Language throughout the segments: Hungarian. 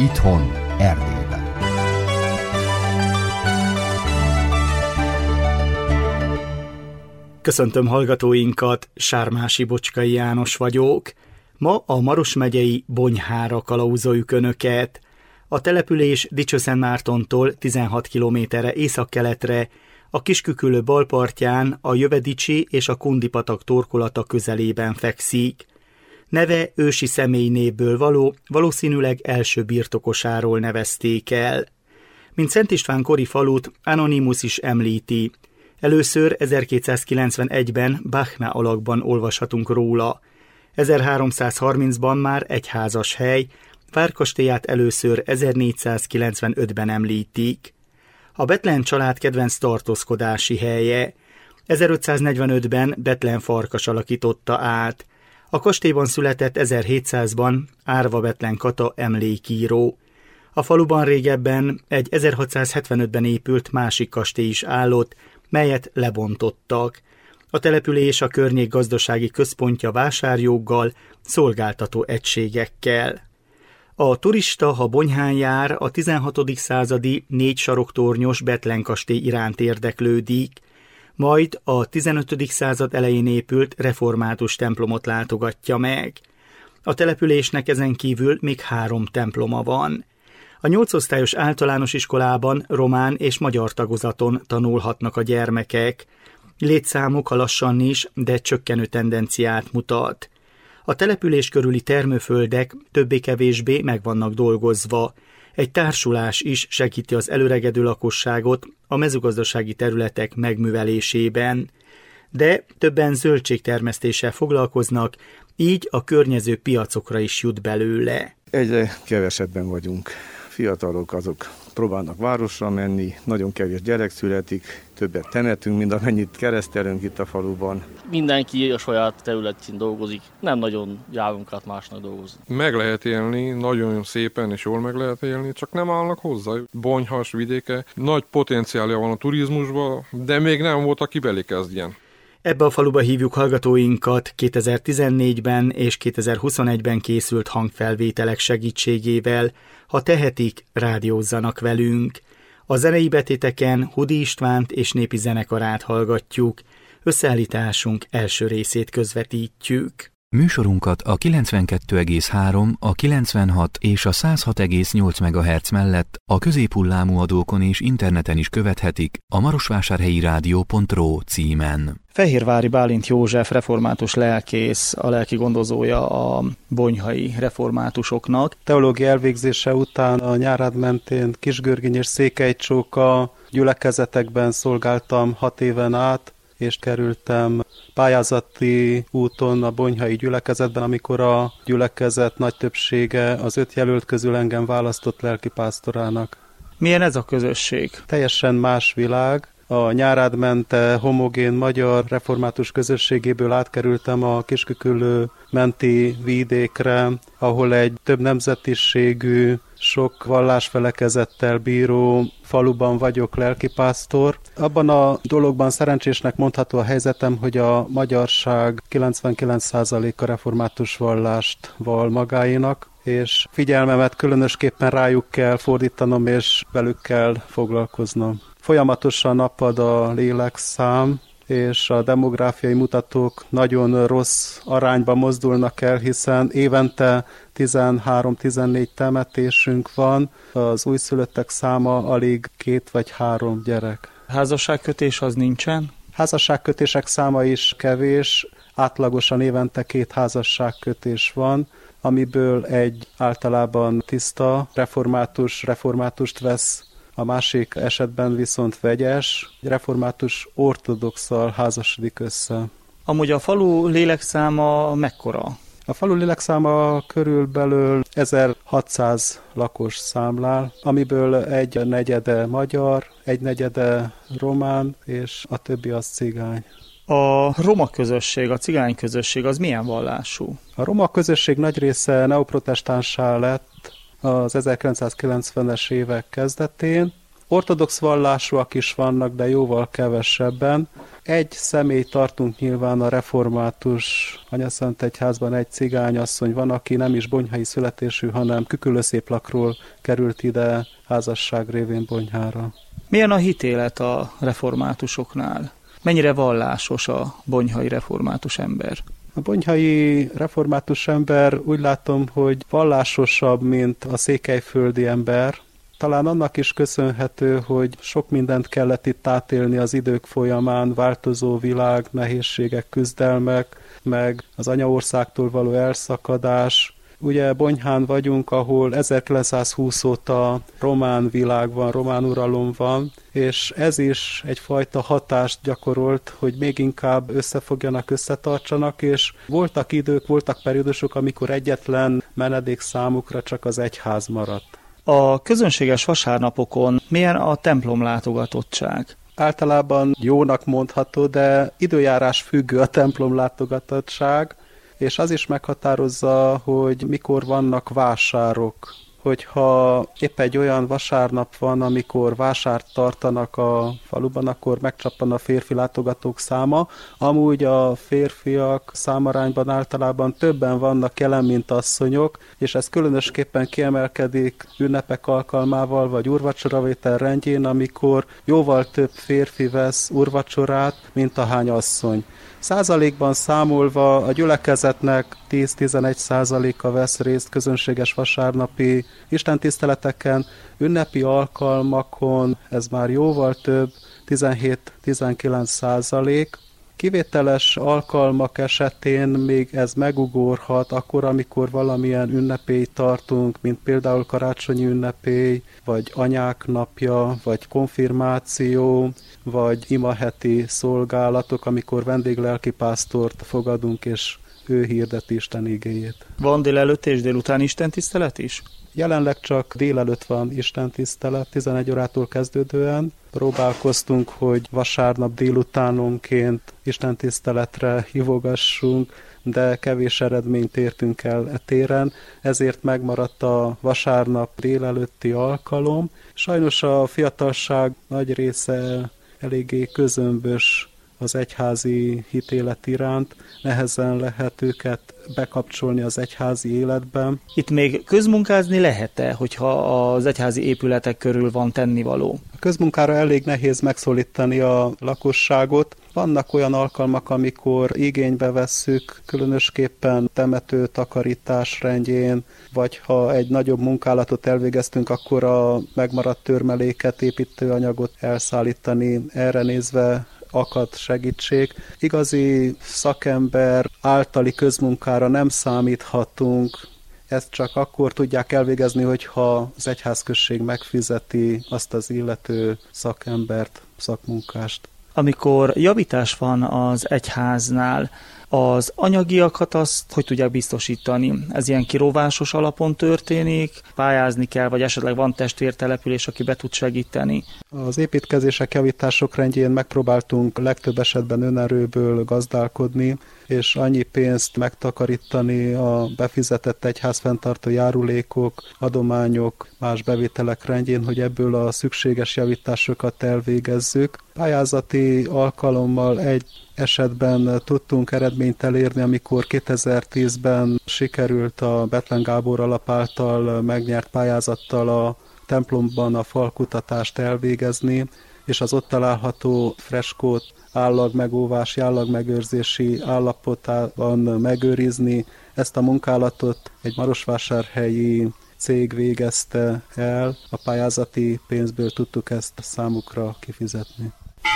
Itthon, Erdélyben. Köszöntöm hallgatóinkat, Sármási Bocskai János vagyok. Ma a Maros megyei Bonyhára kalauzoljuk Önöket. A település Dicsőszentmártontól 16 kilométerre északkeletre, a Kisküküllő balpartján a Jövedicsi és a Kundipatak torkolata közelében fekszik. Neve ősi személynévből való, valószínűleg első birtokosáról nevezték el. Mint Szent István kori falut Anonymus is említi. Először 1291-ben Bachna alakban olvashatunk róla. 1330-ban már egyházas hely, várkastélyát először 1495-ben említik. A Bethlen család kedvenc tartózkodási helye. 1545-ben Bethlen Farkas alakította át. A kastélyban született 1700-ban Árva Bethlen Kata emlékíró. A faluban régebben egy 1675-ben épült másik kastély is állott, melyet lebontottak. A település a környék gazdasági központja vásárjoggal, szolgáltató egységekkel. A turista, ha Bonyhán jár, a 16. századi 4 saroktornyos Bethlen kastély iránt érdeklődik, majd a 15. század elején épült református templomot látogatja meg. A településnek ezen kívül még 3 temploma van. A 8 osztályos általános iskolában román és magyar tagozaton tanulhatnak a gyermekek. Létszámuk lassan is, de csökkenő tendenciát mutat. A település körüli termőföldek többé-kevésbé meg vannak dolgozva. Egy társulás is segíti az előregedő lakosságot a mezőgazdasági területek megművelésében. De többen zöldségtermesztéssel foglalkoznak, így a környező piacokra is jut belőle. Egyre kevesebben vagyunk. Fiatalok azok próbálnak városra menni, nagyon kevés gyerek születik, többet temetünk, mint amennyit keresztelünk itt a faluban. Mindenki a saját területén dolgozik, nem nagyon járunk át másnak dolgozni. Meg lehet élni, nagyon szépen és jól meg lehet élni, csak nem állnak hozzá. Bonyhas vidéke, nagy potenciálja van a turizmusban, de még nem volt, aki belé kezdjen. Ebbe a faluba hívjuk hallgatóinkat 2014-ben és 2021-ben készült hangfelvételek segítségével. Ha tehetik, rádiózzanak velünk. A zenei betéteken Hudi Istvánt és népi zenekarát hallgatjuk. Összeállításunk első részét közvetítjük. Műsorunkat a 92,3, a 96 és a 106,8 MHz mellett a középhullámú adókon és interneten is követhetik a marosvásárhelyirádió.ro címen. Fehérvári Bálint József református lelkész, a lelki gondozója a bonyhai reformátusoknak. Teológia elvégzése után a Nyárád mentén Kisgörgény és Székelycsóka gyülekezetekben szolgáltam 6 éven át, és kerültem pályázati úton a bonyhai gyülekezetben, amikor a gyülekezet nagy többsége az 5 jelölt közül engem választott lelkipásztorának. Milyen ez a közösség? Teljesen más világ. A Nyárád mente homogén magyar református közösségéből átkerültem a Kisküküllő menti vidékre, ahol egy több nemzetiségű, sok vallásfelekezettel bíró faluban vagyok lelkipásztor. Abban a dologban szerencsésnek mondható a helyzetem, hogy a magyarság 99%-a református vallást vall magáénak, és figyelmemet különösképpen rájuk kell fordítanom, és velük kell foglalkoznom. Folyamatosan apad a lélekszám, és a demográfiai mutatók nagyon rossz arányba mozdulnak el, hiszen évente 13-14 temetésünk van, az újszülöttek száma alig 2 vagy 3 gyerek. Házasságkötés az nincsen? Házasságkötések száma is kevés, átlagosan évente 2 házasságkötés van, amiből egy általában tiszta reformátust vesz, a másik esetben viszont vegyes, református ortodoxal házasodik össze. Amúgy a falu lélekszáma mekkora? A falu lélekszáma körülbelül 1600 lakos számlál, amiből 1/4 magyar, 1/4 román, és a többi az cigány. A roma közösség, a cigány közösség az milyen vallású? A roma közösség nagy része neoprotestánsá lett az 1990-es évek kezdetén. Ortodox vallásúak is vannak, de jóval kevesebben. Egy személy tartunk nyilván a református Anyaszentegyházban, egy cigányasszony van, aki nem is bonyhai születésű, hanem Küküllőszéplakról került ide házasság révén Bonyhára. Milyen a hitélet a reformátusoknál? Mennyire vallásos a bonyhai református ember? A bonyhai református ember úgy látom, hogy vallásosabb, mint a székelyföldi ember. Talán annak is köszönhető, hogy sok mindent kellett itt átélni az idők folyamán, változó világ, nehézségek, küzdelmek, meg az anyaországtól való elszakadás. Ugye Bonyhán vagyunk, ahol 1920 óta román világ van, román uralom van, és ez is egyfajta hatást gyakorolt, hogy még inkább összefogjanak, összetartsanak, és voltak idők, voltak periódusok, amikor egyetlen menedék számukra csak az egyház maradt. A közönséges vasárnapokon milyen a templom látogatottság? Általában jónak mondható, de időjárás függő a templom látogatottság, és az is meghatározza, hogy mikor vannak vásárok. Hogyha épp egy olyan vasárnap van, amikor vásárt tartanak a faluban, akkor megcsappan a férfi látogatók száma. Amúgy a férfiak számarányban általában többen vannak jelen, mint asszonyok, és ez különösképpen kiemelkedik ünnepek alkalmával, vagy úrvacsoravétel rendjén, amikor jóval több férfi vesz úrvacsorát, mint ahány asszony. Százalékban számolva a gyülekezetnek 10-11% vesz részt közönséges vasárnapi istentiszteleteken, ünnepi alkalmakon ez már jóval több, 17-19%. Kivételes alkalmak esetén még ez megugorhat, akkor, amikor valamilyen ünnepélyt tartunk, mint például karácsonyi ünnepély, vagy anyák napja, vagy konfirmáció, vagy imaheti szolgálatok, amikor vendéglelkipásztort fogadunk, és ő hirdeti Isten igéjét. Van délelőtt és délután istentisztelet is? Jelenleg csak délelőtt van istentisztelet, 11 órától kezdődően. Próbálkoztunk, hogy vasárnap délutánonként istentiszteletre hívogassunk, de kevés eredményt értünk el e téren, ezért megmaradt a vasárnap délelőtti alkalom. Sajnos a fiatalság nagy része eléggé közömbös az egyházi hitélet iránt, nehezen lehet őket bekapcsolni az egyházi életben. Itt még közmunkázni lehet-e, hogyha az egyházi épületek körül van tennivaló? A közmunkára elég nehéz megszólítani a lakosságot. Vannak olyan alkalmak, amikor igénybe vesszük, különösképpen temető takarítás rendjén, vagy ha egy nagyobb munkálatot elvégeztünk, akkor a megmaradt törmeléket, építőanyagot elszállítani, erre nézve akad segítség. Igazi szakember általi közmunkára nem számíthatunk, ezt csak akkor tudják elvégezni, hogyha az egyházközség megfizeti azt az illető szakembert, szakmunkást. Amikor javítás van az egyháznál, az anyagiakat azt hogy tudják biztosítani? Ez ilyen kiróvásos alapon történik, pályázni kell, vagy esetleg van testvértelepülés, aki be tud segíteni? Az építkezések, javítások rendjén megpróbáltunk legtöbb esetben önerőből gazdálkodni, és annyi pénzt megtakarítani a befizetett egyházfenntartó járulékok, adományok, más bevételek rendjén, hogy ebből a szükséges javításokat elvégezzük. Pályázati alkalommal egy esetben tudtunk eredményt elérni, amikor 2010-ben sikerült a Bethlen Gábor alap által megnyert pályázattal a templomban a falkutatást elvégezni, és az ott található freskót állagmegóvási, állagmegőrzési állapotában megőrizni. Ezt a munkálatot egy marosvásárhelyi cég végezte el, a pályázati pénzből tudtuk ezt számukra kifizetni.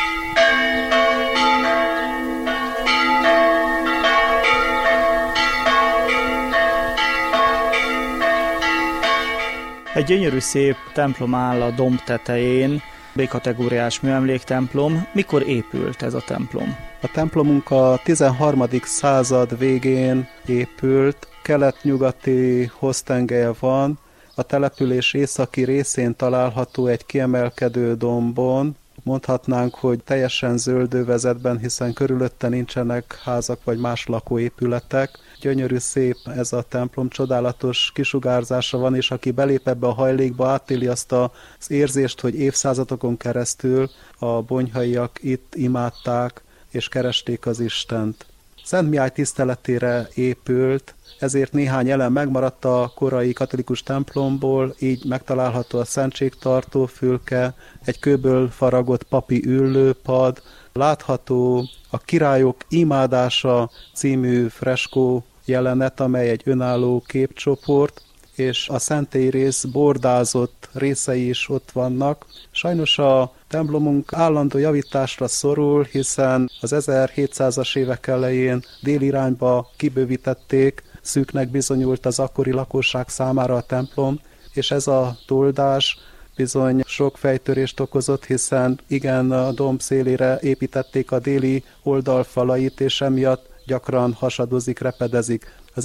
Egy gyönyörű szép templom áll a domb tetején, B-kategóriás műemléktemplom. Mikor épült ez a templom? A templomunk a 13. század végén épült, kelet-nyugati hossztengelye van, a település északi részén található egy kiemelkedő dombon. mondhatnánk, hogy teljesen zöldövezetben, hiszen körülötte nincsenek házak vagy más lakóépületek. Gyönyörű, szép ez a templom, csodálatos kisugárzása van, és aki belép ebbe a hajlékba, átéli azt az érzést, hogy évszázadokon keresztül a bonyhaiak itt imádták és keresték az Istent. Szent Mihály tiszteletére épült, ezért néhány elem megmaradt a korai katolikus templomból, így megtalálható a szentségtartó fülke, egy kőből faragott papi üllőpad, látható a Királyok imádása című freskó jelenet, amely egy önálló képcsoport, és a szentélyrész bordázott részei is ott vannak. Sajnos a templomunk állandó javításra szorul, hiszen az 1700-as évek elején délirányba kibővítették, szűknek bizonyult az akkori lakosság számára a templom, és ez a toldás bizony sok fejtörést okozott, hiszen igen, a domb szélére építették a déli oldalfalait, és emiatt gyakran hasadozik, repedezik. Az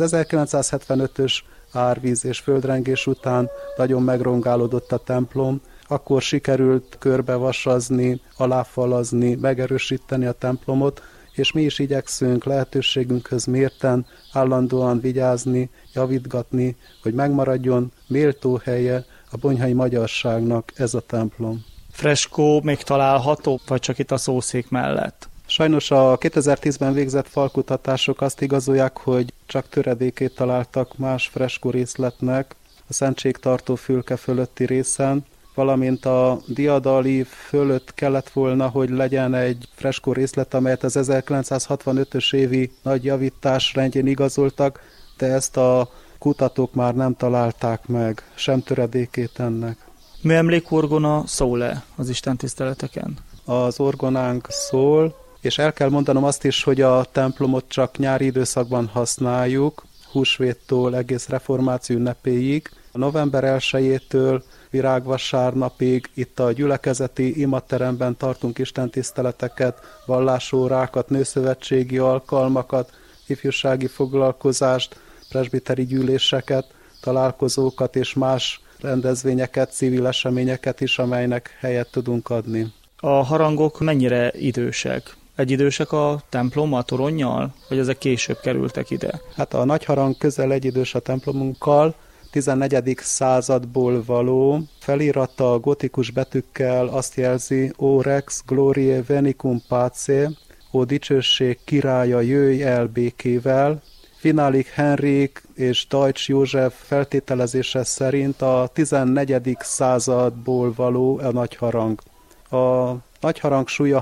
1975-ös árvíz és földrengés után nagyon megrongálódott a templom, akkor sikerült körbevasazni, aláfalazni, megerősíteni a templomot, és mi is igyekszünk lehetőségünkhöz mérten állandóan vigyázni, javítgatni, hogy megmaradjon méltó helye a bonyhai magyarságnak ez a templom. Freskó még található, vagy csak itt a szószék mellett? Sajnos a 2010-ben végzett falkutatások azt igazolják, hogy csak töredékét találtak más freskó részletnek a szentségtartó fülke fölötti részen, valamint a diadali fölött kellett volna, hogy legyen egy freskó részlet, amelyet az 1965-ös évi nagy javítás rendjén igazoltak, de ezt a kutatók már nem találták meg, sem töredékét ennek. Műemlékorgona szól-e az istentiszteleteken? Az orgonánk szól, és el kell mondanom azt is, hogy a templomot csak nyári időszakban használjuk, húsvéttól egész reformáció ünnepéig. A november 1-től virágvasárnapig itt a gyülekezeti imateremben tartunk istentiszteleteket, vallásórákat, nőszövetségi alkalmakat, ifjúsági foglalkozást, presbiteri gyűléseket, találkozókat és más rendezvényeket, civil eseményeket is, amelynek helyet tudunk adni. A harangok mennyire idősek? Egyidősek a templom a toronnyal, vagy ezek később kerültek ide? Hát a nagy harang közel egyidős a templomunkkal, 14. századból való, felirata gotikus betűkkel azt jelzi: O Rex Gloriae Venicum Pace, ó dicsőség királya, jöjj el békével. Finalik Henrik és Deutsch József feltételezése szerint a 14. századból való a nagy harang. A nagy harang súlya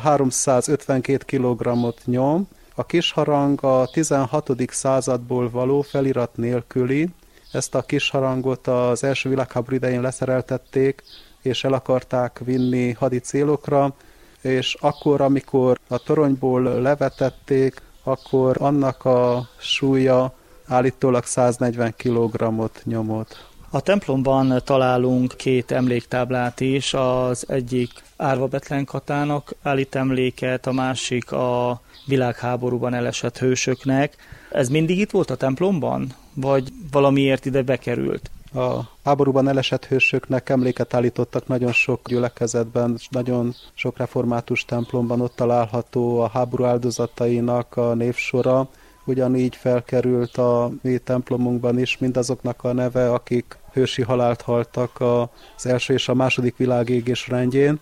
352 kg-ot nyom, a kis harang a 16. századból való, felirat nélküli. Ezt a kis harangot az első világháború idején leszereltették, és el akarták vinni hadi célokra, és akkor, amikor a toronyból levetették, akkor annak a súlya állítólag 140 kg-ot nyomott. A templomban találunk 2 emléktáblát is, az egyik Árva Bethlen Katának állít emléket, a másik a világháborúban elesett hősöknek. Ez mindig itt volt a templomban, vagy valamiért ide bekerült? A háborúban elesett hősöknek emléket állítottak nagyon sok gyülekezetben, nagyon sok református templomban, ott található a háború áldozatainak a névsora. Ugyanígy felkerült a mi templomunkban is mindazoknak a neve, akik hősi halált haltak az első és a második világégés rendjén.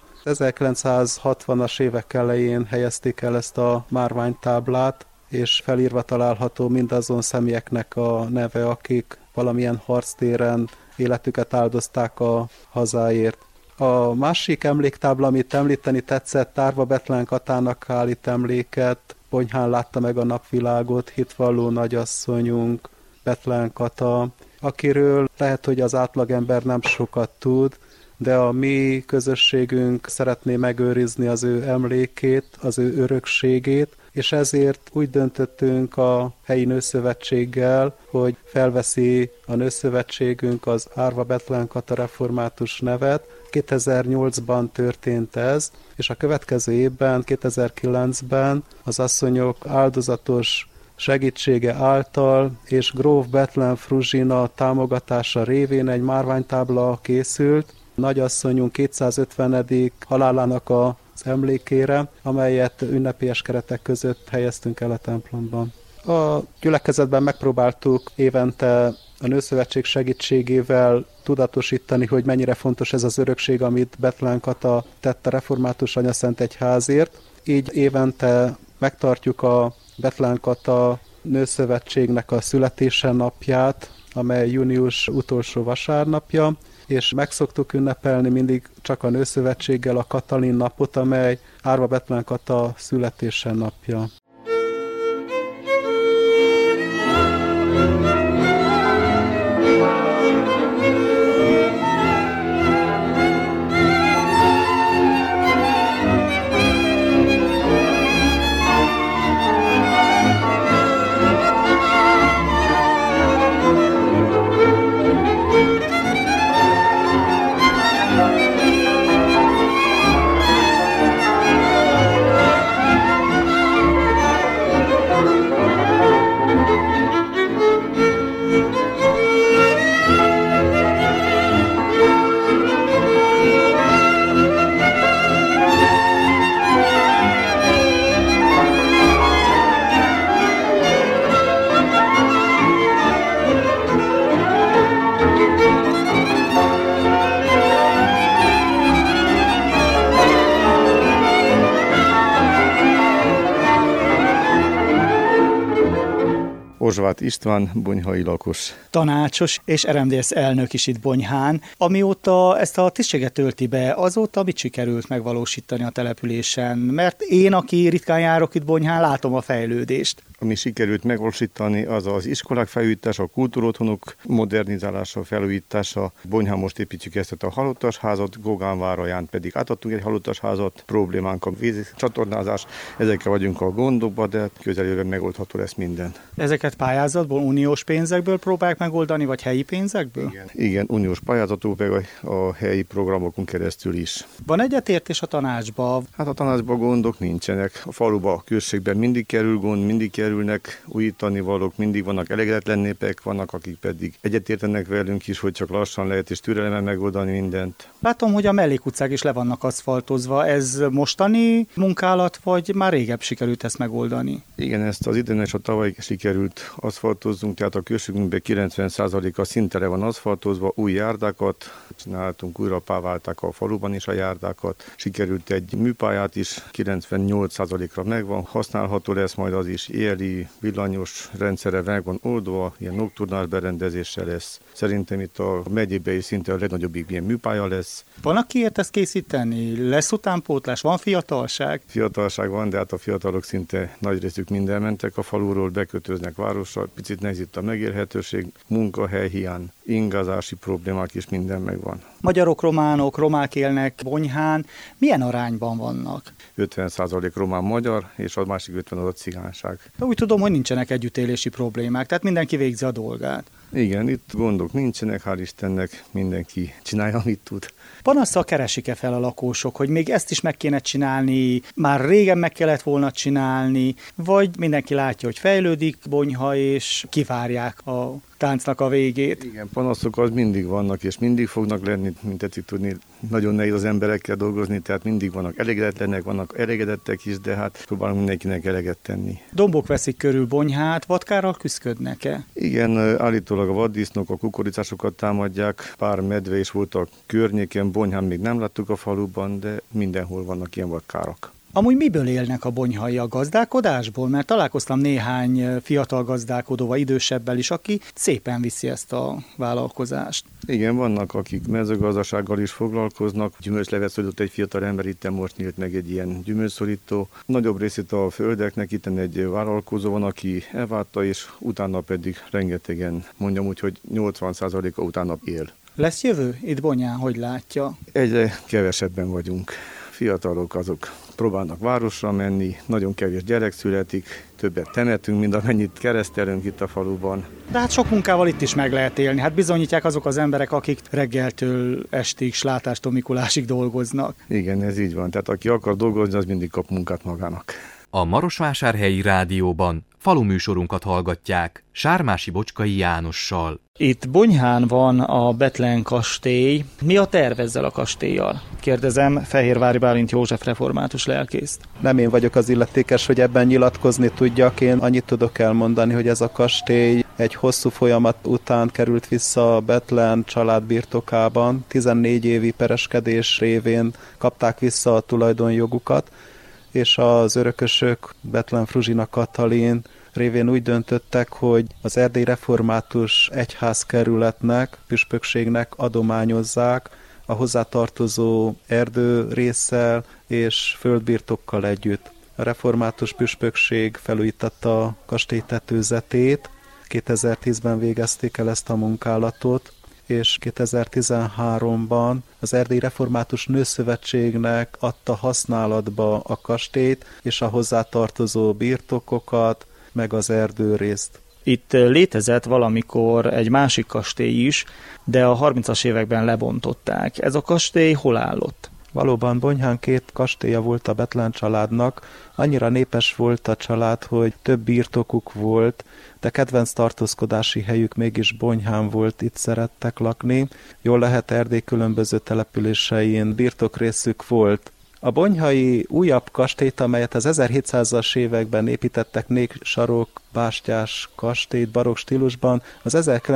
1960-as évek elején helyezték el ezt a márványtáblát, és felírva található mindazon személyeknek a neve, akik valamilyen harctéren életüket áldozták a hazáért. A másik emléktábla, amit említeni tetszett, Árva Bethlen Katának állít emléket, Bonyhán látta meg a napvilágot, hitvalló nagyasszonyunk, Bethlen Kata, akiről lehet, hogy az átlagember nem sokat tud, de a mi közösségünk szeretné megőrizni az ő emlékét, az ő örökségét, és ezért úgy döntöttünk a helyi nőszövetséggel, hogy felveszi a nőszövetségünk az Árva Bethlen Kata református nevet. 2008-ban történt ez, és a következő évben, 2009-ben az asszonyok áldozatos segítsége által és gróf Bethlen Fruzsina támogatása révén egy márványtábla készült. Nagyasszonyunk 250. halálának a emlékére, amelyet ünnepélyes keretek között helyeztünk el a templomban. A gyülekezetben megpróbáltuk évente a Nőszövetség segítségével tudatosítani, hogy mennyire fontos ez az örökség, amit Bethlen Kata tett a Református Anyaszent Egyházért. Így évente megtartjuk a Bethlen Kata Nőszövetségnek a születése napját, amely június utolsó vasárnapja, és meg szoktuk ünnepelni mindig csak a Nőszövetséggel a Katalin napot, amely Árva Bethlen Kata születése napja. Ozsvát István, bonyhai lakos. Tanácsos és RMDSZ elnök is itt Bonyhán. Amióta ezt a tisztséget tölti be, azóta mit sikerült megvalósítani a településen? Mert én, aki ritkán járok itt Bonyhán, látom a fejlődést. Ami sikerült megvalósítani, az az iskolák felújítása, a kultúrotthonok modernizálása, felújítása. Bonyhán most építjük ezt a halottasházat, Gogánváraján pedig átadtunk egy halottasházat, problémánk a vízi csatornázás, ezekkel vagyunk a gondokba, de közelőben megoldható lesz minden. Ezeket pályázatból, uniós pénzekből próbálják megoldani, vagy helyi pénzekből? Igen, uniós pályázatok, meg a helyi programokon keresztül is. Van egyetértés a tanácsban? Hát a tanácsban gondok nincsenek. A faluban, a községben mindig kerül gond, mindig kerülnek újítani valók, mindig vannak elégedetlen népek, vannak, akik pedig egyetértenek velünk is, hogy csak lassan lehet és türelemmel megoldani mindent. Látom, hogy a mellékutcák is le vannak aszfaltozva. Ez mostani munkálat, vagy már régebb sikerült ezt megoldani? Igen, ezt az idén és a tavaly sikerült aszfaltozzunk, tehát a községünkben 90%-a szinte le van aszfaltozva, új járdákat csináltunk, újra páválták a faluban is a járdákat. Sikerült egy műpályát is, 98%-ra megvan, használható lesz majd az is, éjjeli villanyos rendszere meg van oldva, ilyen nokturnás berendezéssel lesz. Szerintem itt a megyében is szinte a legnagyobbik ilyen műpálya lesz. Van, akiért ezt készíteni? Lesz utánpótlás? Van fiatalság? Fiatalság van, de hát a fiatalok szinte nagy részük minden mentek a faluról, bekötöznek városra, picit nehéz itt a megélhetőség, munkahely hiány, ingázási problémák is minden megvan. Magyarok, románok, romák élnek Bonyhán. Milyen arányban vannak? 50% román magyar, és a másik 50 az a cigányság. De úgy tudom, hogy nincsenek együttélési problémák, tehát mindenki végzi a dolgát. Igen, itt gondok nincsenek, hál' Istennek, mindenki csinálja, amit tud. Panasszal keresik-e fel a lakosok, hogy még ezt is meg kéne csinálni, már régen meg kellett volna csinálni, vagy mindenki látja, hogy fejlődik Bonyha, és kivárják a táncnak a végét? Igen, panaszok az mindig vannak, és mindig fognak lenni, mint tetszik tudni, nagyon nehéz az emberekkel dolgozni, tehát mindig vannak elégedetlenek, vannak elégedettek is, de hát próbálunk mindenkinek eleget tenni. Dombok veszik körül Bonyhát, vadkárral küszködnek-e? Igen, állítólag a vaddisznók a kukoricásokat támadják, pár medve is volt a környéken, Bonyhán még nem láttuk a faluban, de mindenhol vannak ilyen vadkárak. Amúgy miből élnek a bonyhai, a gazdálkodásból? Mert találkoztam néhány fiatal gazdálkodóval, idősebbel is, aki szépen viszi ezt a vállalkozást. Igen, vannak, akik mezőgazdasággal is foglalkoznak. Gyümölcslevet szorított egy fiatal ember, itt most nyílt meg egy ilyen gyümölcsszorító. Nagyobb részét a földeknek itt egy vállalkozó van, aki elváltta, és utána pedig rengetegen, mondjam úgy, hogy 80%-a utána él. Lesz jövő itt Bonyhán, hogy látja? Egyre kevesebben vagyunk. Fiatalok azok próbálnak városra menni, nagyon kevés gyerek születik, többet temetünk, mint amennyit keresztelünk itt a faluban. De hát sok munkával itt is meg lehet élni. Hát bizonyítják azok az emberek, akik reggeltől estig, slátástól Mikulásig dolgoznak. Igen, ez így van. Tehát aki akar dolgozni, az mindig kap munkát magának. A Marosvásárhelyi Rádióban faluműsorunkat hallgatják Sármási Bocskai Jánossal. Itt Bonyhán van a Bethlen kastély. Mi a terv ezzel a kastéllyal? Kérdezem Fehérvári Bálint József református lelkészt. Nem én vagyok az illetékes, hogy ebben nyilatkozni tudjak. Én annyit tudok elmondani, hogy ez a kastély egy hosszú folyamat után került vissza a Bethlen család birtokában. 14 évi pereskedés révén kapták vissza a tulajdonjogukat, és az örökösök, Bethlen Fruzsina Katalin révén úgy döntöttek, hogy az erdélyi református egyházkerületnek, püspökségnek adományozzák a hozzátartozó erdőrésszel és földbirtokkal együtt. A református püspökség felújította a kastély tetőzetét, 2010-ben végezték el ezt a munkálatot, és 2013-ban az Erdélyi Református Nőszövetségnek adta használatba a kastélyt és a hozzátartozó birtokokat, meg az erdőrészt. Itt létezett valamikor egy másik kastély is, de a 30-as években lebontották. Ez a kastély hol állott? Valóban Bonyhán 2 kastélya volt a Bethlen családnak, annyira népes volt a család, hogy több birtokuk volt, de kedvenc tartózkodási helyük mégis Bonyhán volt, itt szerettek lakni. Jól lehet, Erdély különböző településein birtokrészük volt. A bonyhai újabb kastélyt, amelyet az 1700-as években építettek, 4 sarok bástyás kastélyt barokk stílusban, az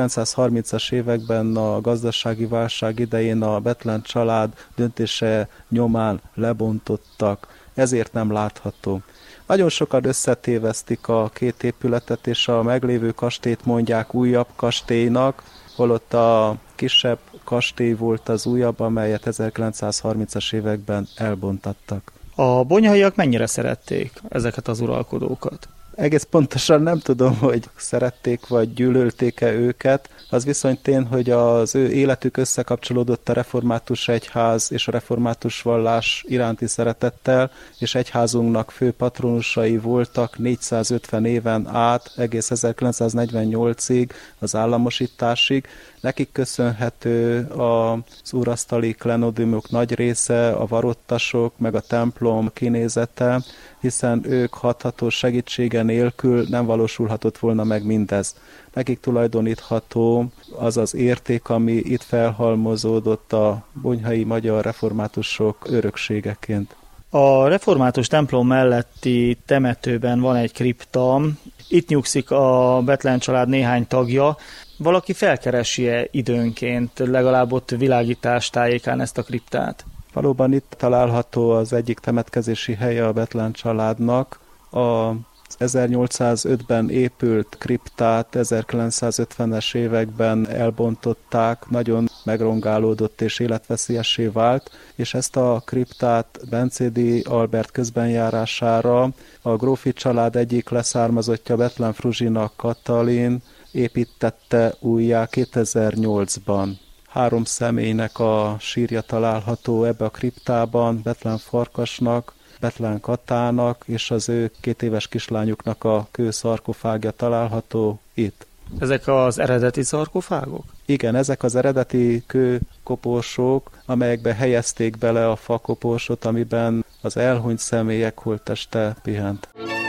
1930-as években a gazdasági válság idején a Bethlen család döntése nyomán lebontottak, ezért nem látható. Nagyon sokan összetévesztik a 2 épületet, és a meglévő kastélyt mondják újabb kastélynak, holott a kisebb kastély volt az újabb, amelyet 1930-as években elbontattak. A bonyhaiak mennyire szerették ezeket az uralkodókat? Egész pontosan nem tudom, hogy szerették vagy gyűlölték-e őket. Az viszont tény, hogy az ő életük összekapcsolódott a református egyház és a református vallás iránti szeretettel, és egyházunknak fő patronusai voltak 450 éven át, egész 1948-ig, az államosításig. Nekik köszönhető az úrasztali klenodiumok nagy része, a varottasok, meg a templom kinézete, hiszen ők hatható segítsége nélkül nem valósulhatott volna meg mindez. Nekik tulajdonítható az az érték, ami itt felhalmozódott a bonyhai magyar reformátusok örökségeként. A református templom melletti temetőben van egy kripta, itt nyugszik a Bethlen család néhány tagja. Valaki felkeresi-e időnként, legalább ott világítás tájékán ezt a kriptát? Valóban itt található az egyik temetkezési helye a Bethlen családnak. Az 1805-ben épült kriptát 1950-es években elbontották, nagyon megrongálódott és életveszélyessé vált, és ezt a kriptát Bencédi Albert közbenjárására a grófi család egyik leszármazottja, Bethlen Fruzsina Katalin építette újjá 2008-ban. 3 személynek a sírja található ebbe a kriptában, Bethlen Farkasnak, Bethlen Katának és az ő 2 éves kislányuknak a kőszarkofágja található itt. Ezek az eredeti szarkofágok? Igen, ezek az eredeti kőkoporsók, amelyekbe helyezték bele a fakoporsot, amiben az elhunyt személyek holtteste pihent.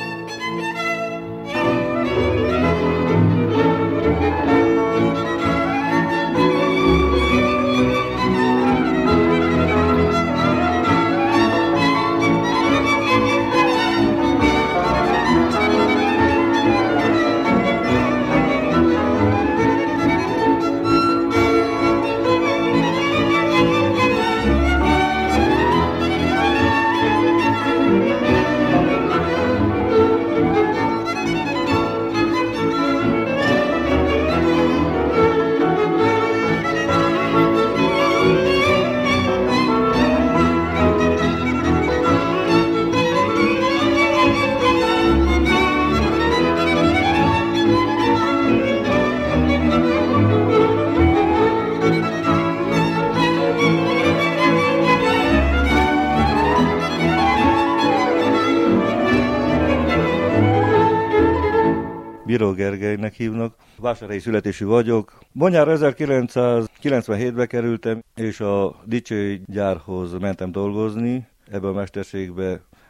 Bíró Gergelynek hívnak, vásárhelyi születésű vagyok. Bonyhára 1997-ben kerültem, és a Dicsői gyárhoz mentem dolgozni, ebbe a mesterségbe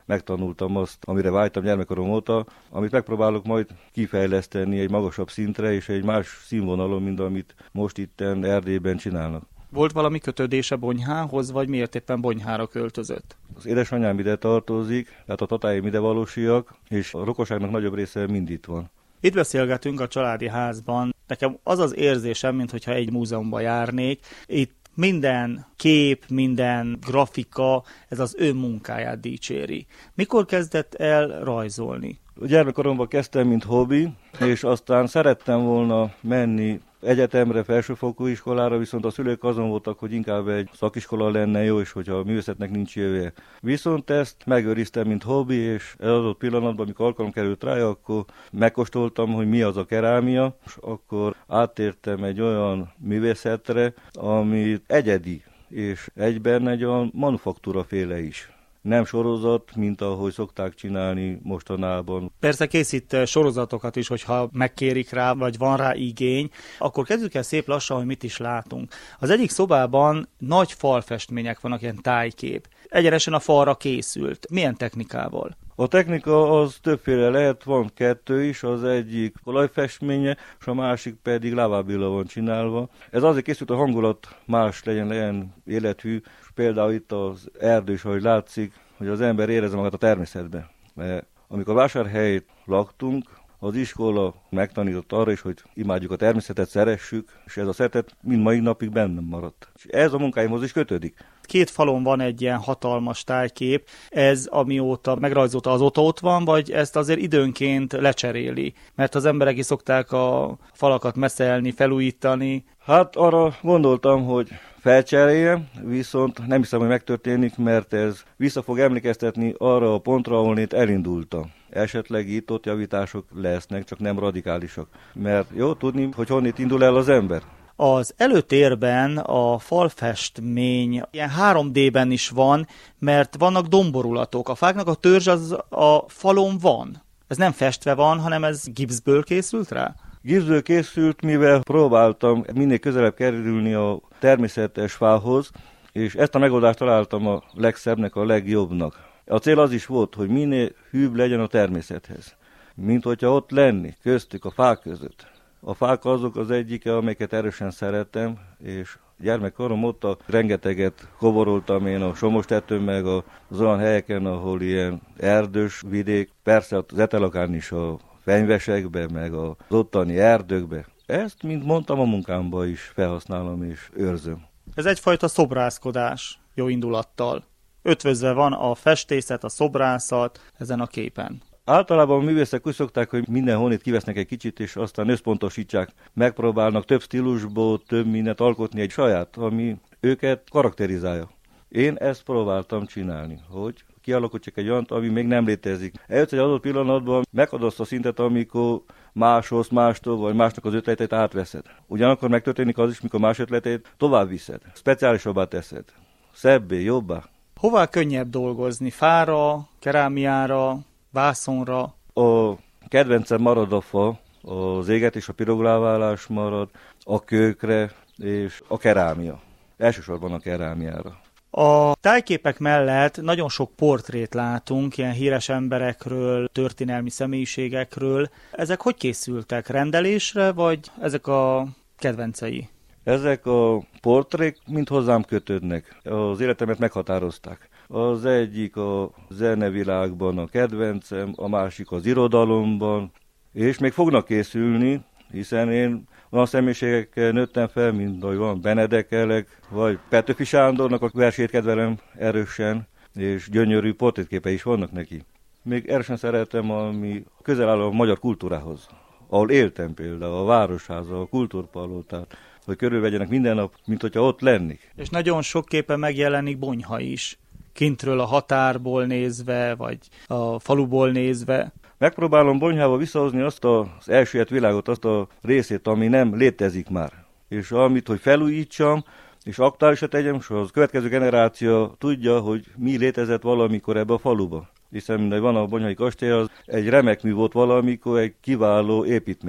megtanultam azt, amire vágytam gyermekkorom óta, amit megpróbálok majd kifejleszteni egy magasabb szintre és egy más színvonalon, mint amit most itten Erdélyben csinálnak. Volt valami kötődése Bonyhához, vagy miért éppen Bonyhára költözött? Az édesanyám ide tartozik, tehát a tatáim ide valósiak, és a rokonságnak nagyobb része mind itt van. Itt beszélgetünk a családi házban. Nekem az az érzésem, mintha egy múzeumban járnék. Itt minden kép, minden grafika, ez az ön munkáját dicséri. Mikor kezdett el rajzolni? Gyermekkoromban kezdtem, mint hobbi, és aztán szerettem volna menni egyetemre, felsőfokú iskolára, viszont a szülők azon voltak, hogy inkább egy szakiskola lenne jó, és hogyha a művészetnek nincs jövője. Viszont ezt megőriztem, mint hobbi, és az adott pillanatban, amikor alkalom került rá, akkor megkóstoltam, hogy mi az a kerámia, és akkor áttértem egy olyan művészetre, ami egyedi, és egyben egy olyan manufaktúra féle is. Nem sorozat, mint ahogy szokták csinálni mostanában. Persze készít sorozatokat is, hogyha megkérik rá, vagy van rá igény, akkor kezdjük el szép lassan, hogy mit is látunk. Az egyik szobában nagy falfestmények vannak, ilyen tájkép. Egyenesen a falra készült. Milyen technikával? A technika az többféle lehet, van kettő is, az egyik olajfestménye, és a másik pedig lávábilla van csinálva. Ez azért készült, a hangulat más legyen élethű, és például itt az erdő is, ahogy látszik, hogy az ember érezze magát a természetben. Mert amikor Vásárhelyen laktunk, az iskola megtanított arra is, hogy imádjuk a természetet, szeressük, és ez a szeretet mind mai napig bennem maradt. És ez a munkáimhoz is kötődik. Két falon van egy ilyen hatalmas tájkép, ez amióta megrajzolta azóta ott van, vagy ezt azért időnként lecseréli? Mert az emberek is szokták a falakat messzelni, felújítani. Hát arra gondoltam, hogy felcseréljem, viszont nem hiszem, hogy megtörténik, mert ez vissza fog emlékeztetni arra a pontra, ahol itt elindultam. Esetleg itt-ott javítások lesznek, csak nem radikálisak. Mert jó tudni, hogy honnét indul el az ember. Az előtérben a falfestmény ilyen 3D-ben is van, mert vannak domborulatok. A fáknak a törzs az a falon van. Ez nem festve van, hanem ez gipszből készült rá? Gipszből készült, mivel próbáltam minél közelebb kerülni a természetes fához, és ezt a megoldást találtam a legszebbnek, a legjobbnak. A cél az is volt, hogy minél hűbb legyen a természethez. Mint hogyha ott lenni, köztük a fák között. A fák azok az egyike, amelyeket erősen szeretem, és gyermekkorom óta rengeteget koboroltam én a Somostetőn, meg az olyan helyeken, ahol ilyen erdős vidék, persze az Etelakán is a fenyvesekbe, meg az ottani erdőkbe. Ezt, mint mondtam, a munkámban is felhasználom és őrzöm. Ez egyfajta szobrászkodás, jó indulattal. Ötvözve van a festészet, a szobrászat ezen a képen. Általában a művészek úgy szokták, hogy minden honnét kivesznek egy kicsit, és aztán összpontosítsák. Megpróbálnak több stílusból, több mindent alkotni egy saját, ami őket karakterizálja. Én ezt próbáltam csinálni, hogy kialakítsak egy olyant, ami még nem létezik. Eljött egy adott pillanatban, megadod azt a szintet, amikor máshoz, mástól, vagy másnak az ötletét átveszed. Ugyanakkor megtörténik az is, mikor más ötletét tovább viszed. Speciálisabbá teszed. Szebbé, jobbá. Hová könnyebb dolgozni? Fára, kerámiára, vászonra? A kedvencem marad a fa, az égetés, a pirogláválás marad, a kőkre és a kerámia. Elsősorban a kerámiára. A tájképek mellett nagyon sok portrét látunk, ilyen híres emberekről, történelmi személyiségekről. Ezek hogy készültek? Rendelésre, vagy ezek a kedvencei? Ezek a portrék mind hozzám kötődnek. Az életemet meghatározták. Az egyik a zenevilágban a kedvencem, a másik az irodalomban, és még fognak készülni, hiszen én olyan személyiségekkel nőttem fel, mint ahogy van Benedek Elek, vagy Petőfi Sándornak a versét kedvelem erősen, és gyönyörű portrétképe is vannak neki. Még erősen szeretem, ami közel áll a magyar kultúrához, ahol éltem például, a Városháza, a Kultúrpalotát, hogy körülvegyenek minden nap, mint hogyha ott lennék. És nagyon sok képen megjelenik Bonyha is, kintről a határból nézve, vagy a faluból nézve. Megpróbálom Bonyhába visszahozni azt az elsüllyedt világot, azt a részét, ami nem létezik már. És amit, hogy felújítsam, és aktuálisat tegyem, és az következő generáció tudja, hogy mi létezett valamikor ebbe a faluba. Hiszen mindegy van a Bonyhai kastély, az egy remek mű volt valamikor, egy kiváló építmény.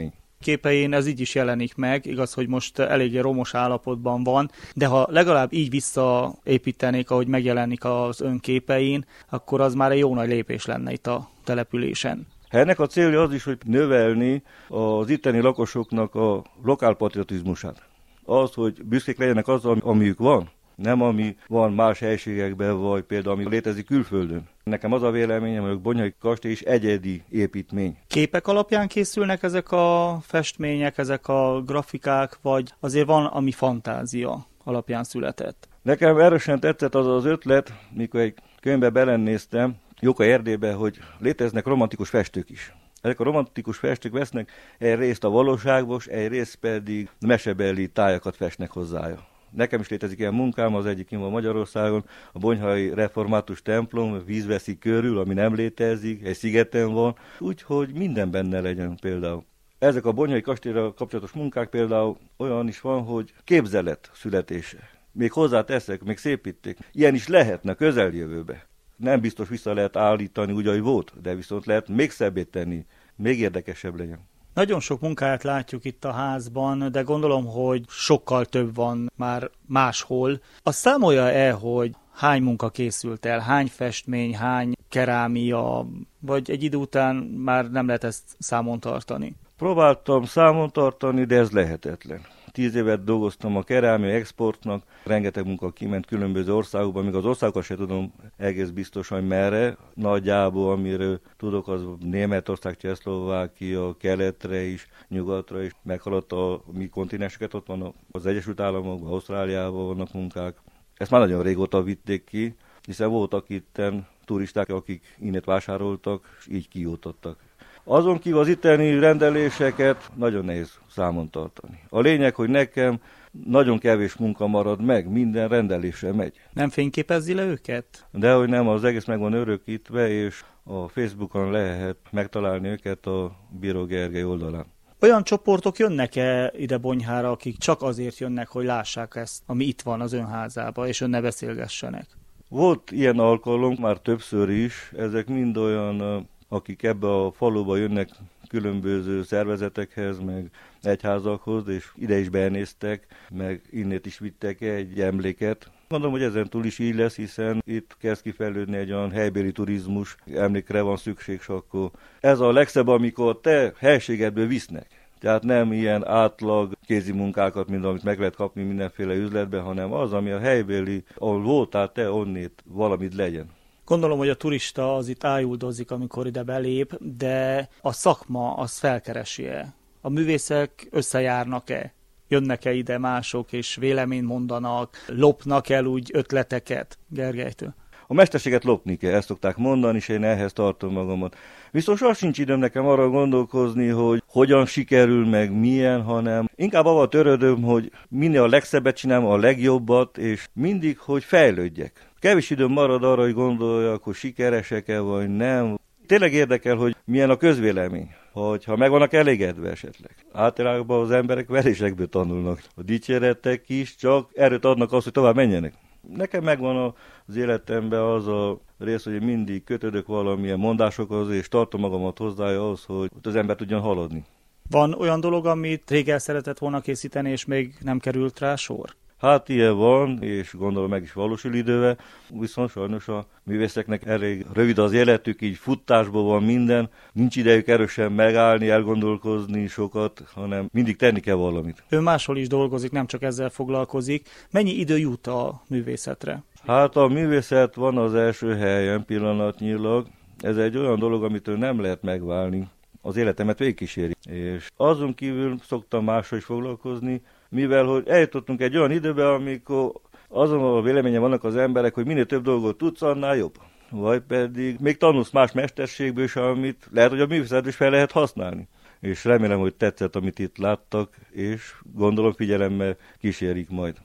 Képein ez így is jelenik meg, igaz, hogy most eléggé romos állapotban van, de ha legalább így visszaépítenék, ahogy megjelenik az ön képein, akkor az már egy jó nagy lépés lenne itt a településen. Ennek a célja az is, hogy növelni az itteni lakosoknak a lokálpatriotizmusát. Az, hogy büszkék legyenek azzal, amiük van, nem ami van más helységekben, vagy például ami létezik külföldön. Nekem az a véleményem, hogy a Bonyhai kastély is egyedi építmény. Képek alapján készülnek ezek a festmények, ezek a grafikák, vagy azért van, ami fantázia alapján született? Nekem erősen tetszett az az ötlet, mikor egy könyvbe belenéztem, Jókai Erdélybe, hogy léteznek romantikus festők is. Ezek a romantikus festők vesznek egy részt a valóságból, egy részt pedig mesebeli tájakat festnek hozzája. Nekem is létezik ilyen munkám, az egyik van Magyarországon, a Bonyhai Református templom, víz veszi körül, ami nem létezik, egy szigeten van, úgyhogy minden benne legyen például. Ezek a Bonyhai kastélyra kapcsolatos munkák például olyan is van, hogy képzelet születése. Még hozzáteszek, még szépíték. Ilyen is lehetne a közeljövőbe. Nem biztos vissza lehet állítani úgy, ahogy volt, de viszont lehet még szebbé tenni, még érdekesebb legyen. Nagyon sok munkát látjuk itt a házban, de gondolom, hogy sokkal több van már máshol. Azt számolja-e, hogy hány munka készült el, hány festmény, hány kerámia, vagy egy idő után már nem lehet ezt számon tartani? Próbáltam számon tartani, de ez lehetetlen. 10 évet dolgoztam a kerámia exportnak, rengeteg munka kiment különböző országokban, még az országokat sem tudom egész biztosan merre. Nagyjából, amiről tudok, az Németország, Csehszlovákia, keletre is, nyugatra is, meghaladta a mi kontinenseket, ott van az Egyesült Államokban, Ausztráliában vannak munkák. Ezt már nagyon régóta vitték ki, hiszen voltak itten turisták, akik innét vásároltak, és így kijutottak. Azon kívül az itteni rendeléseket nagyon nehéz számon tartani. A lényeg, hogy nekem nagyon kevés munka marad meg, minden rendelésre megy. Nem fényképezzi le őket? Dehogy nem, az egész meg van örökítve, és a Facebookon lehet megtalálni őket a Bíró Gergely oldalán. Olyan csoportok jönnek-e ide Bonyhára, akik csak azért jönnek, hogy lássák ezt, ami itt van az ön házába, és önnel beszélgessenek? Volt ilyen alkalom, már többször is, ezek mind olyan, akik ebbe a faluba jönnek különböző szervezetekhez, meg egyházakhoz, és ide is benéztek, meg innét is vittek egy emléket. Mondom, hogy ezen túl is így lesz, hiszen itt kezd kifejlődni egy olyan helybéli turizmus, emlékre van szükség, és akkor ez a legszebb, amikor te helységedből visznek. Tehát nem ilyen átlag kézi munkákat, mint amit meg lehet kapni mindenféle üzletben, hanem az, ami a helybéli, ahol voltál te, onnét valamit legyen. Gondolom, hogy a turista az itt ájuldozik, amikor ide belép, de a szakma az felkeresi-e? A művészek összejárnak-e? Jönnek-e ide mások, és véleményt mondanak, lopnak el úgy ötleteket Gergelytől? A mesterséget lopni kell, ezt szokták mondani, és én ehhez tartom magamat. Viszont soha sincs időm nekem arra gondolkozni, hogy hogyan sikerül, meg milyen, hanem inkább avval törődöm, hogy minél a legszebbet csinálom, a legjobbat, és mindig, hogy fejlődjek. Kevés időm marad arra, hogy gondoljak, hogy sikeresek-e, vagy nem. Tényleg érdekel, hogy milyen a közvélemény, ha meg vannak elégedve esetleg. Általában az emberek verésekből tanulnak. A dicséretek is csak erőt adnak azt, hogy tovább menjenek. Nekem megvan az életemben az a rész, hogy mindig kötődök valamilyen mondásokhoz, és tartom magamat hozzá ahhoz, hogy az ember tudjon haladni. Van olyan dolog, amit régen szeretett volna készíteni, és még nem került rá sor? Hát ilyen van, és gondolom meg is valósul idővel, viszont sajnos a művészeknek elég rövid az életük, így futásban van minden, nincs idejük erősen megállni, elgondolkozni sokat, hanem mindig tenni kell valamit. Ő máshol is dolgozik, nem csak ezzel foglalkozik. Mennyi idő jut a művészetre? Hát a művészet van az első helyen pillanatnyilag. Ez egy olyan dolog, amitől nem lehet megválni. Az életemet végigkíséri. És azon kívül szoktam máshol is foglalkozni, mivel hogy eljutottunk egy olyan időbe, amikor azon a véleményen vannak az emberek, hogy minél több dolgot tudsz, annál jobb. Vagy pedig még tanulsz más mesterségből is, amit lehet, hogy a művészetben is fel lehet használni. És remélem, hogy tetszett, amit itt láttak, és gondolom figyelemmel kísérik majd.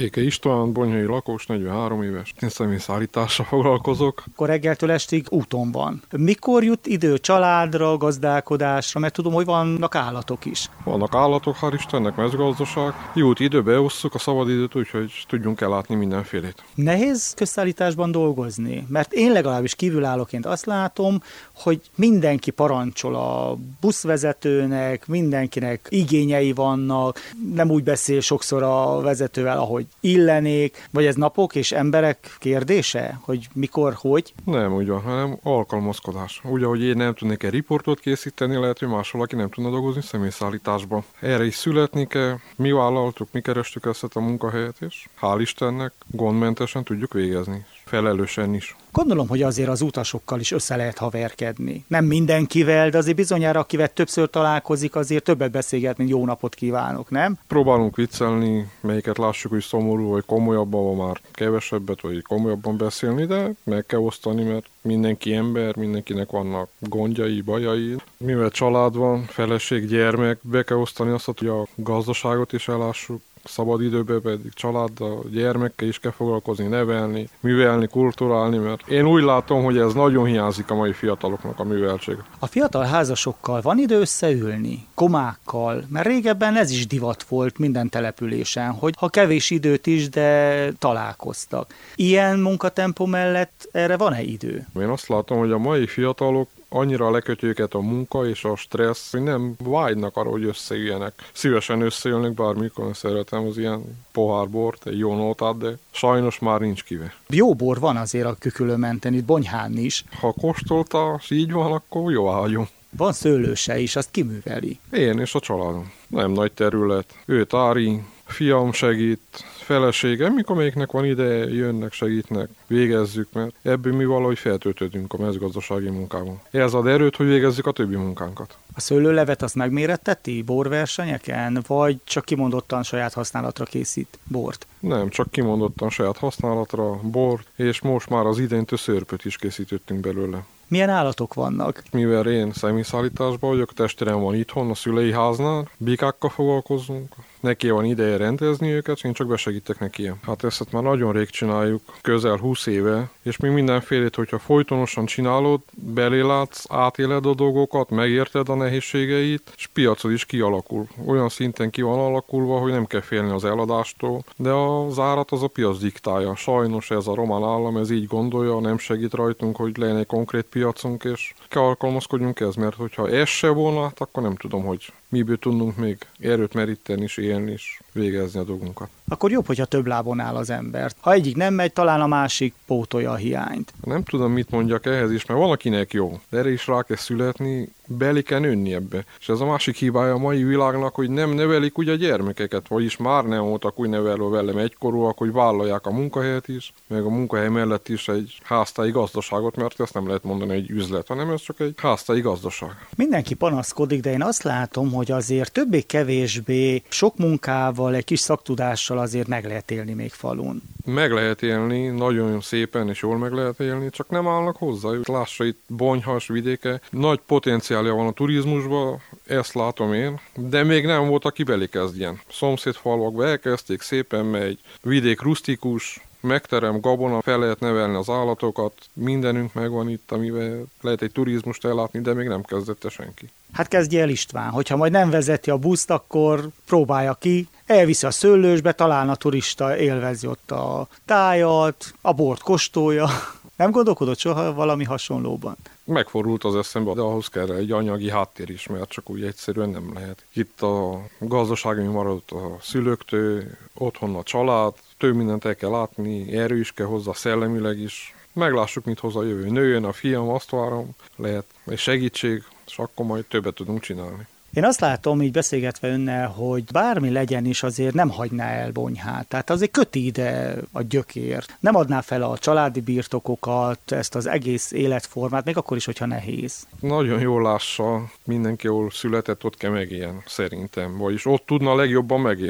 Péke István, bonyhai lakos, 43 éves. Én személyszállítással foglalkozok. Akkor reggeltől estig úton van. Mikor jut idő családra, gazdálkodásra, mert tudom, hogy vannak állatok is. Vannak állatok, hál' Istennek, mezőgazdaság. Jut időbe osszuk a szabadidőt, úgyhogy tudjunk ellátni mindenfélét. Nehéz közszállításban dolgozni, mert én legalábbis kívülállóként azt látom, hogy mindenki parancsol a buszvezetőnek, mindenkinek igényei vannak, nem úgy beszél sokszor a vezetővel, ahogy illenék, vagy ez napok és emberek kérdése, hogy mikor, hogy? Nem úgy van, hanem alkalmazkodás. Úgy, ahogy én nem tudnék egy riportot készíteni, lehet, hogy más valaki nem tudna dolgozni személyszállításban. Erre is születni kell, mi vállaltuk, mi kerestük ezt a munkahelyet, és hál' Istennek gondmentesen tudjuk végezni. Felelősen is. Gondolom, hogy azért az utasokkal is össze lehet haverkedni. Nem mindenkivel, de azért bizonyára, akivel többször találkozik, azért többet beszélget, mint jó napot kívánok, nem? Próbálunk viccelni, melyiket lássuk, hogy szomorú, vagy komolyabban, már kevesebbet, vagy komolyabban beszélni, de meg kell osztani, mert mindenki ember, mindenkinek vannak gondjai, bajai. Mivel család van, feleség, gyermek, be kell osztani azt, hogy a gazdaságot is ellássuk. Szabad időben pedig családdal, gyermekkel is kell foglalkozni, nevelni, művelni, kulturálni, mert én úgy látom, hogy ez nagyon hiányzik a mai fiataloknak a műveltség. A fiatal házasokkal van idő összeülni, komákkal, mert régebben ez is divat volt minden településen, hogy ha kevés időt is, de találkoztak. Ilyen munkatempó mellett erre van-e idő? Én azt látom, hogy a mai fiatalok annyira lekötjük őket a munka és a stressz, hogy nem vágynak arra, hogy összeüljenek. Szívesen összeülnek, bármikor szeretem az ilyen pohár bort, egy jó nótát, de sajnos már nincs kive. Jó bor van azért a Kükülőmenten, itt Bonyhán is. Ha kóstolta, és így van, akkor jó ágyunk. Van szőlőse is, azt kiműveli. Én és a családom. Nem nagy terület. Ő tári, fiam segít, feleségem, mikor melyiknek van ideje, jönnek, segítnek, végezzük, mert ebből mi valahogy feltöltődünk a mezőgazdasági munkában. Ez ad erőt, hogy végezzük a többi munkánkat. A szőlőlevet azt megméretteti borversenyeken, vagy csak kimondottan saját használatra készít bort? Nem, csak kimondottan saját használatra bort, és most már az idéntől szörpöt is készítettünk belőle. Milyen állatok vannak? Mivel én személyszállításban vagyok, a testvérem van itthon, a szülei háznál, bikákkal foglalkozunk, neki van ideje rendezni őket, én csak besegítek neki. Hát ezt már nagyon rég csináljuk, közel 20 éve, és még mindenfélét, hogyha folytonosan csinálod, belélátsz, átéled a dolgokat, megérted a nehézségeit, és piacod is kialakul. Olyan szinten ki van alakulva, hogy nem kell félni az eladástól, de az árat az a piac diktálja. Sajnos ez a román állam, ez így gondolja, nem segít rajtunk, hogy legyen egy konkrét piacunk, és kell alkalmazkodjunk ez, mert hogyha ez se volna, akkor nem tudom, hogy miből tudnunk még erőt meríteni és élni és végezni a dolgunkat. Akkor jobb, hogyha több lábon áll az ember. Ha egyik nem megy, talán a másik pótolja a hiányt. Nem tudom, mit mondjak ehhez is, mert van akinek jó, de erre is rá kell születni, bele kell nőni ebbe. És ez a másik hibája a mai világnak, hogy nem nevelik úgy a gyermekeket, vagyis már nem voltak úgy nevelve velem egykorúak, hogy vállalják a munkahelyet is, meg a munkahely mellett is egy háztáji gazdaságot, mert ezt nem lehet mondani egy üzlet, hanem ez csak egy háztáji gazdaság. Mindenki panaszkodik, de én azt látom, hogy azért többé-kevésbé sok munkával, egy kis szaktudással azért meg lehet élni még falun. Meg lehet élni, nagyon szépen és jól meg lehet élni, csak nem állnak hozzá. Lássa itt Bonyhas vidéke, nagy potenciálja van a turizmusban, ezt látom én, de még nem volt, aki belekezdjen. Szomszédfalvakba elkezdték, szépen megy, vidék rustikus, megterem, gabona, fel lehet nevelni az állatokat, mindenünk megvan itt, amivel lehet egy turizmust ellátni, de még nem kezdette senki. Hát kezdje el István, hogyha majd nem vezeti a buszt, akkor próbálja ki, elviszi a szőlősbe, talán a turista élvezi ott a tájat, a bort kóstolja. Nem gondolkodott soha valami hasonlóban? Megfordult az eszembe, de ahhoz kell egy anyagi háttér is, mert csak úgy egyszerűen nem lehet. Itt a gazdaság, ami maradott a szülőktől, otthon a család, több mindent el kell látni, erő is kell hozzá, szellemileg is. Meglássuk, mit hoz a jövő. Nőjön a fiam, azt várom, lehet egy segítség, és akkor majd többet tudunk csinálni. Én azt látom, így beszélgetve önnel, hogy bármi legyen is azért nem hagyná el Bonyhát. Tehát azért köti ide a gyökért. Nem adná fel a családi birtokokat, ezt az egész életformát, még akkor is, hogyha nehéz. Nagyon jól lássa, mindenki jól született, ott kell megélni, szerintem. Vagyis ott tudna legjobban megélni.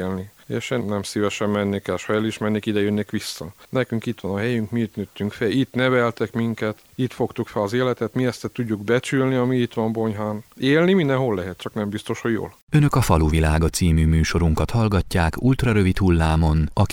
és én nem szívesen mennék el, ha el is mennék, ide jönnék vissza. Nekünk itt van a helyünk, mi itt nőttünk fel, itt neveltek minket, itt fogtuk fel az életet, mi ezt tudjuk becsülni, ami itt van Bonyhán. Élni mindenhol lehet, csak nem biztos, hogy jól. Önök a Faluvilága című műsorunkat hallgatják ultrarövid hullámon a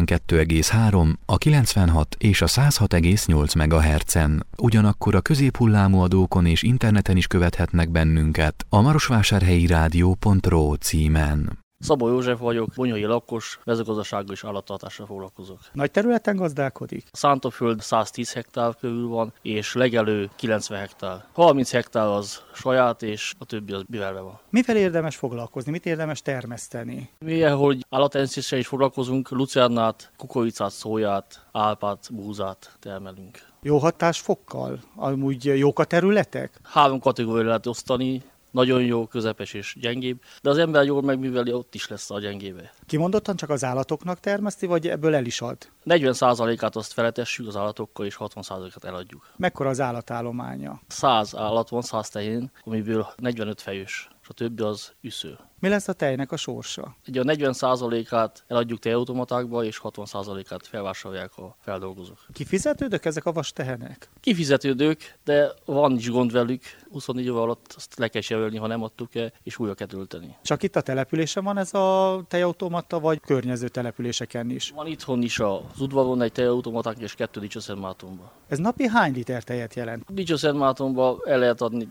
92,3, a 96 és a 106,8 MHz-en. Ugyanakkor a középhullámú adókon és interneten is követhetnek bennünket a marosvásárhelyi rádió.ro címen. Szabó József vagyok, bonyhai lakos, mezőgazdasággal és állattartással foglalkozok. Nagy területen gazdálkodik? Szántóföld 110 hektár körül van, és legelő 90 hektár. 30 hektár az saját, és a többi az bivelve van. Mivel érdemes foglalkozni? Mit érdemes termeszteni? Mi, hogy állattenyésztéssel is foglalkozunk, lucernát, kukoricát, szóját, álpát, búzát termelünk. Jó hatásfokkal? Amúgy jók a területek? 3 kategóriára lehet osztani. Nagyon jó, közepes és gyengébb, de az ember jól megműveli, ott is lesz a gyengébe. Kimondottan csak az állatoknak termeszti, vagy ebből el is ad? 40%-át azt feletessük az állatokkal, és 60%-át eladjuk. Mekkora az állatállománya? 100 állat van, 100 tehén, amiből 45 fejős, és a többi az üsző. Mi lesz a tejnek a sorsa? Ugye a 40%-át eladjuk tejautomatákba, és 60%-át felvásárolják a feldolgozók. Kifizetődök ezek a vastehenek? Kifizetődők, de van is gond velük. 24 óra alatt azt le kell sevelni, ha nem adtuk el, és újra kell tölteni. Csak itt a településen van ez a tejautomata, vagy környező településeken is? Van itthon is az udvaron egy tejautomatánk, és 2 Dicsőszentmártonban. Ez napi hány liter tejet jelent? Dicsőszentmártonban el lehet adni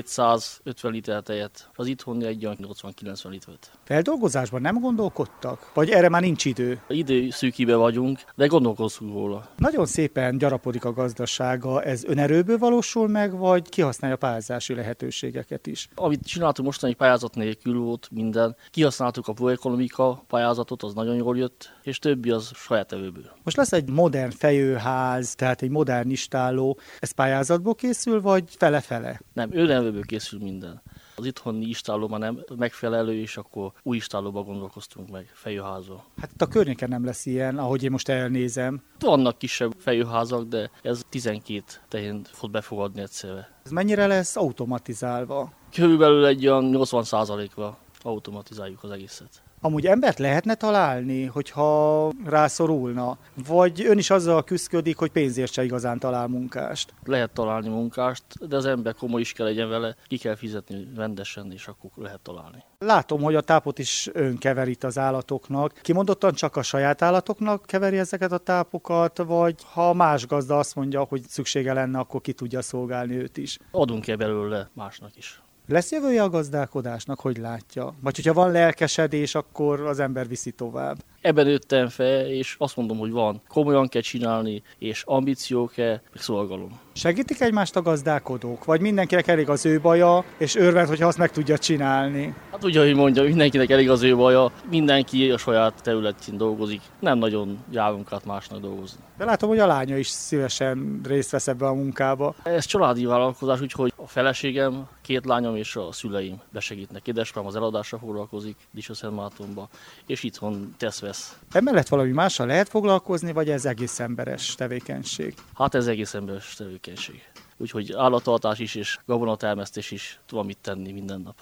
250 liter tejet, az itthoni egy 80-90 litert. Feldolgozásban nem gondolkodtak? Vagy erre már nincs idő? Időszűkibe vagyunk, de gondolkozunk róla. Nagyon szépen gyarapodik a gazdasága, ez önerőből valósul meg, vagy kihasználja a pályázási lehetőségeket is? Amit csináltunk mostani pályázat nélkül volt minden. Kihasználtuk a bioekonomika pályázatot, az nagyon jól jött, és többi az saját evőből. Most lesz egy modern fejőház, tehát egy modern istálló. Ez pályázatból készül, vagy fele-fele? Nem, önevőből készül minden. Az itthoni istálló már nem megfelelő, és akkor új istállóba gondolkoztunk meg, fejőházba. Hát itt a környéken nem lesz ilyen, ahogy én most elnézem. Vannak kisebb fejőházak, de ez 12 tehént fog befogadni egyszerre. Ez mennyire lesz automatizálva? Körülbelül egy olyan 80%-ra automatizáljuk az egészet. Amúgy embert lehetne találni, hogyha rászorulna? Vagy ön is azzal küszködik, hogy pénzért se igazán talál munkást? Lehet találni munkást, de az ember komoly is kell legyen vele, ki kell fizetni rendesen, és akkor lehet találni. Látom, hogy a tápot is ön kever itt az állatoknak. Kimondottan csak a saját állatoknak keveri ezeket a tápokat, vagy ha más gazda azt mondja, hogy szüksége lenne, akkor ki tudja szolgálni őt is? Adunk-e belőle másnak is? Lesz jövője a gazdálkodásnak, hogy látja? Vagy hogyha van lelkesedés, akkor az ember viszi tovább? Ebben nőttem fel, és azt mondom, hogy van. Komolyan kell csinálni, és ambíció kell, meg szolgalom. Segítik egymást a gazdálkodók? Vagy mindenkinek elég az ő baja, és örvend, hogyha azt meg tudja csinálni? Hát ugye, hogy mondja, mindenkinek elég az ő baja, mindenki a saját területén dolgozik. Nem nagyon járunk át másnak dolgozni. De látom, hogy a lánya is szívesen részt vesz ebbe a munkába. Ez családi vállalkozás, úgyhogy a feleségem, 2 lányom és a szüleim besegítnek. Édesapám az eladásra foglalkozik Dicsőszentmártonban, és itthon tesz-vesz. Emellett valami mással lehet foglalkozni, vagy ez egész emberes tevékenység? Hát ez egész emberes tevékenység. Úgyhogy állattartás is és gabonatermesztés is tudom mit tenni minden nap.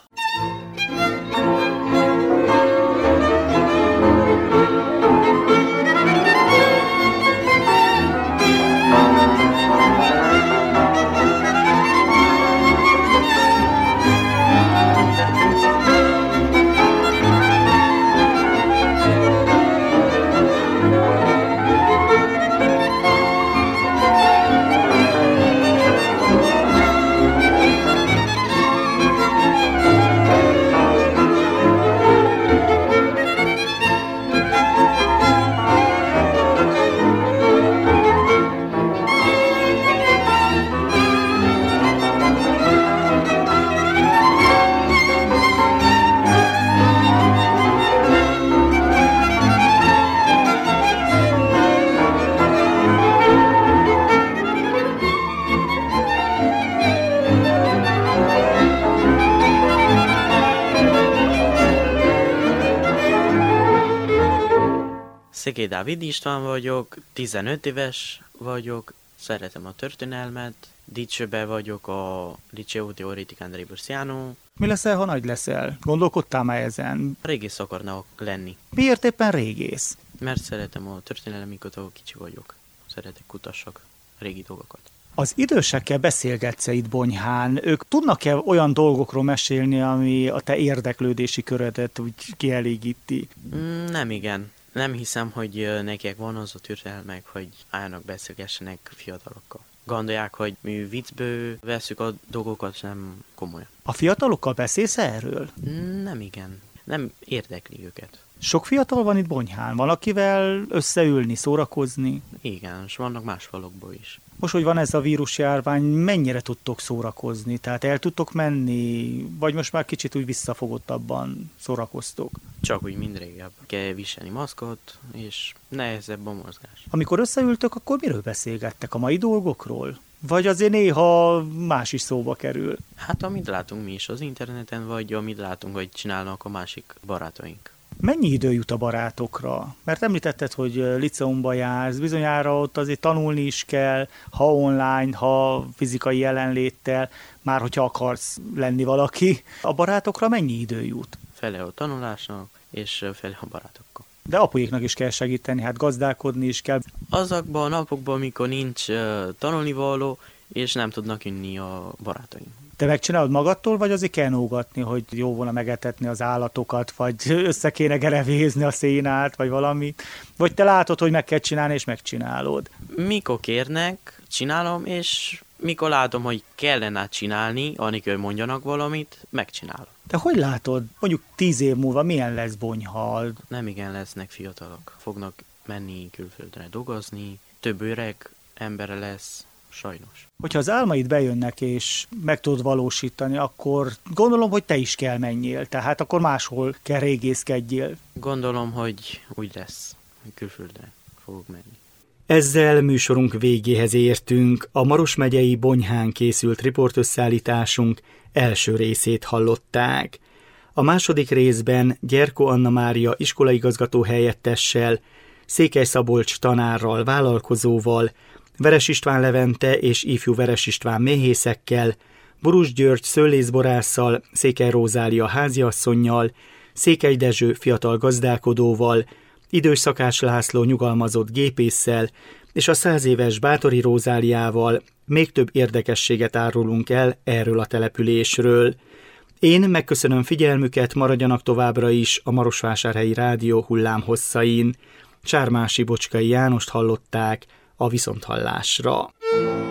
Szegély Dávid István vagyok, 15 éves vagyok, szeretem a történelmet, Dicsőben vagyok a Liceo Teoretico Andrei Bursiano, Mi leszel, ha nagy leszel? Gondolkodtál már ezen? Régész akarnak lenni. Miért éppen régész? Mert szeretem a történelemiket, ahol kicsi vagyok. Szeretek kutassak régi dolgokat. Az idősekkel beszélgetsz itt Bonyhán, ők tudnak-e olyan dolgokról mesélni, ami a te érdeklődési körödet úgy kielégíti? Nem igen. Nem hiszem, hogy nekik van az a türelmek, hogy álljanak beszélgessenek fiatalokkal. Gondolják, hogy mi viccből veszük a dolgokat, nem komolyan. A fiatalokkal beszélsz erről? Nem igen. Nem érdekli őket. Sok fiatal van itt Bonyhán, van akivel összeülni, szórakozni? Igen, és vannak más falokból is. Most, hogy van ez a vírusjárvány, mennyire tudtok szórakozni? Tehát el tudtok menni, vagy most már kicsit úgy visszafogottabban szórakoztok? Csak úgy mind régebb. Kell viselni maszkot, és nehezebb a mozgás. Amikor összeültök, akkor miről beszélgettek? A mai dolgokról? Vagy azért néha más is szóba kerül? Hát amit látunk mi is az interneten, vagy amit látunk, hogy csinálnak a másik barátaink. Mennyi idő jut a barátokra? Mert említetted, hogy liceumba jársz, bizonyára ott azért tanulni is kell, ha online, ha fizikai jelenléttel, már hogyha akarsz lenni valaki. A barátokra mennyi idő jut? Fele a tanulásnak, és fele a barátokkal. De apuéknak is kell segíteni, hát gazdálkodni is kell. Azokban a napokban, amikor nincs tanulnivaló, és nem tudnak inni a barátaim. Te megcsinálod magadtól, vagy azért kell nógatni, hogy jó volna megetetni az állatokat, vagy össze kéne gerevézni a szénát, vagy valami? Vagy te látod, hogy meg kell csinálni, és megcsinálod? Mikor kérnek, csinálom, és mikor látom, hogy kellene csinálni, amikor mondjanak valamit, megcsinálom. Te hogy látod, mondjuk 10 év múlva milyen lesz Bonyha? Nem igen lesznek fiatalok. Fognak menni külföldre dolgozni, több öreg embere lesz, sajnos. Hogyha az álmaid bejönnek és meg tudod valósítani, akkor gondolom, hogy te is kell menjél, tehát akkor máshol kell régészkedjél. Gondolom, hogy úgy lesz, hogy külföldre fogok menni. Ezzel műsorunk végéhez értünk. A Maros megyei Bonyhán készült riportösszeállításunk első részét hallották. A második részben Gyerko Anna Mária iskolaigazgató helyettessel, Székely Szabolcs tanárral, vállalkozóval, Veres István Levente és ifjú Veres István méhészekkel, Burus György szőlészborásszal, Székely Rózália háziasszonnyal, Székely Dezső fiatal gazdálkodóval, Idős Szakás László nyugalmazott gépésszel és a 100 éves Báthori Rózáliával még több érdekességet árulunk el erről a településről. Én megköszönöm figyelmüket, maradjanak továbbra is a Marosvásárhelyi Rádió hullámhosszain. Sármási Bocskai Jánost hallották a viszonthallásra.